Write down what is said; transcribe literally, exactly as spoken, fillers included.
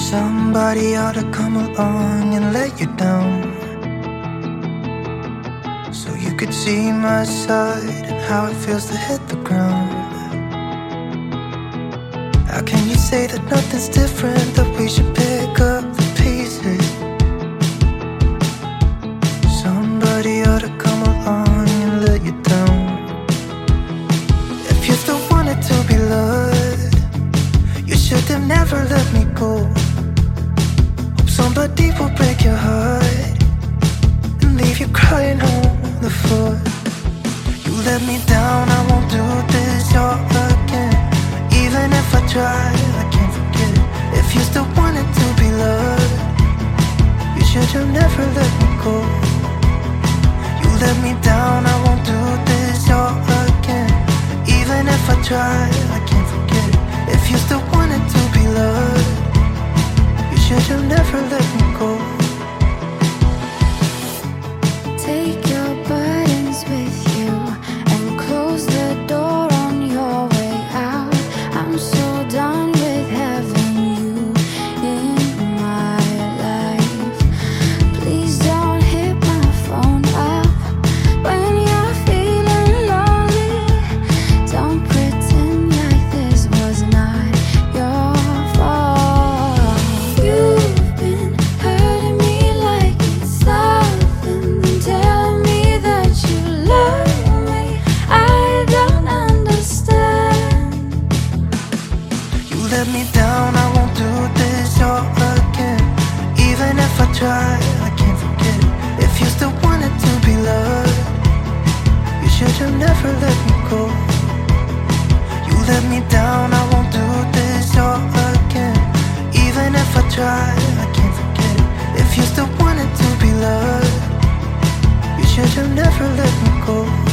Somebody ought to come along and let you down, so you could see my side and how it feels to hit the ground. How can you say that nothing's different, that we should pick up the pieces? Somebody ought to come along and let you down. If you still wanted to be loved, you should have never let me go. Hope somebody will break your heart and leave you crying on the floor. You let me down, I won't do this all again. Even if I try, I can't forget it. If you still wanted to be loved, you should have never let me go. You let me down, I won't do this all again. Even if I try, I can't forget it. If you still wanted to be loved, you should have never let me go. Take your burdens with you and close the door on your way out. I'm so done with having you in my life. Please don't hit my phone up when you're feeling lonely. Don't pretend like this was not your fault. You've been hurting me like it's nothing, then telling me that you love me. I don't understand. You let me down, I won't do this all again. Even if I try, I can't forget it. If you still wanted to be loved, you should have never let me go. You let me down, I won't do this all again. Even if I try, I can't forget it. If you still wanted to be loved, you should have never let me go.